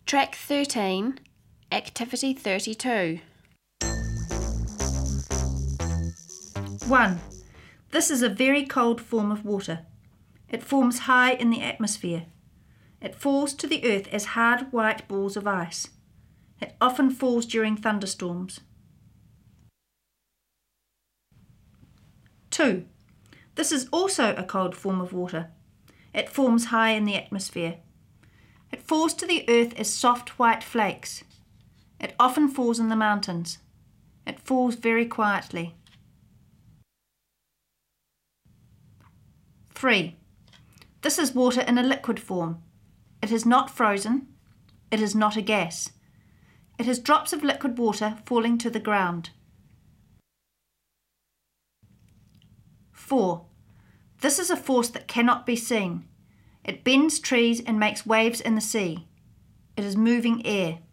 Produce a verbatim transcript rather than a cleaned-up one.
Track thirteen, Activity thirty-two. one. This is a very cold form of water. It forms high in the atmosphere. It falls to the earth as hard white balls of ice. It often falls during thunderstorms. two. This is also a cold form of water. It forms high in the atmosphere. It falls to the earth as soft white flakes. It often falls in the mountains. It falls very quietly. three. This is water in a liquid form. It is not frozen. It is not a gas. It is drops of liquid water falling to the ground. four. This is a force that cannot be seen. It bends trees and makes waves in the sea. It is moving air.